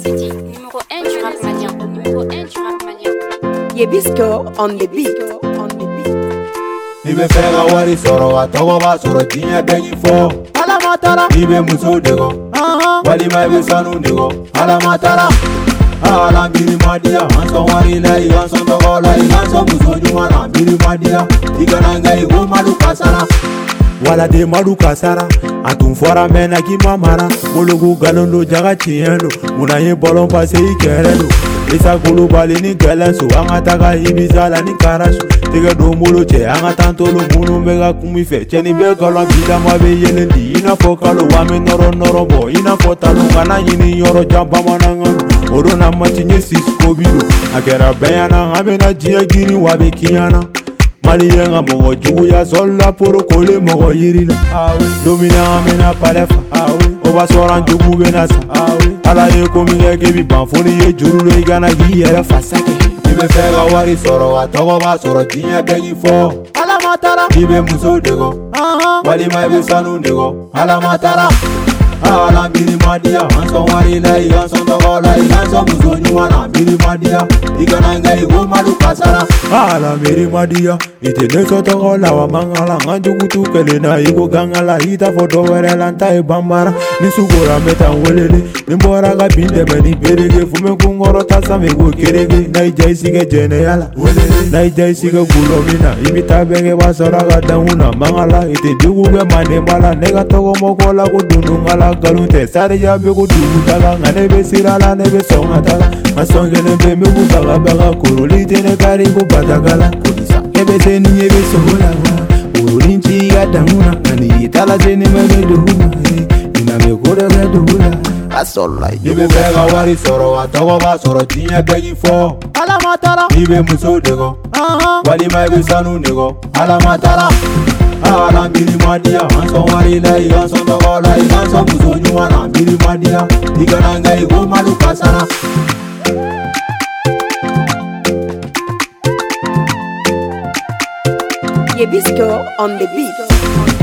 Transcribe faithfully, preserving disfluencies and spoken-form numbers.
Numéro un du rap malien. Numéro un du rap malien. Yebisco on the beat. Ibe fega wari soro wa togo ba soro tinya begi fo ala matara ibe muso dego wali ma ibe sanu dego ala matara ala biri madia hanso wari la i hanso togo la i hanso muso jumana biri madia igana ngai go malu kasara wala de malu kasara atun fora mena ki mamara mologu galondo jaga tiendo muna ye bolon passe ikerelo isa kulu bali ni galanso anga taga ibizala ni karasu tega do molo che anga tantolo munu mega kumi fe cheni be galo bida ma be yelendi ina fokalo wa me noro noro bo ina fotalo ngana yini yoro jamba mananga oro na matinye sisko bido akera bayana amena jia giri wa be kiana mali yenga mogo jugu ya sola poro kole mogo yirina domina amena palefa oba soran jugu benasa ala ye kominge kebi banfoni ye jurulo igana yiyere fasake ibe fega wari soro wa togo ba soro tinya begi fo ala matara ibe muso dego wali ma ibe sanu dego ala matara ala biri madia hanso wari la i hanso togo la i hanso muso nyuwana biri madia igana ngai go malu kasara ala biri madia ite neso togo la wa mangala nganjugu tukele na igo gangala ita foto were lanta e bambara nisugora meta welele nimbora ga binde beni berege fume kungoro tasa me go kerege na ijai sige jene yala na ijai sige gulomina imita bege basora ga dauna mangala ite jugu be mane mala nega togo mokola go dunungala galunte sare ya be go dugu taga ngane be sirala ne be songa taga masonge ne be me go baga baga kuruli tene kari go batagala kodisa ebe teni ebe sohola wa urulinchi ya damuna nani itala tene mege duhuna ina me kore ge duhula asola ibe bega wari soro wa togo ba soro tinya begi fo ala matara ibe muso dego wali ma ibe sanu dego ala matara ala biri madia hanso wari la i hanso togo la i hanso muso nyuwana biri madia igana ngai go malu kasara Yebisco on the beat.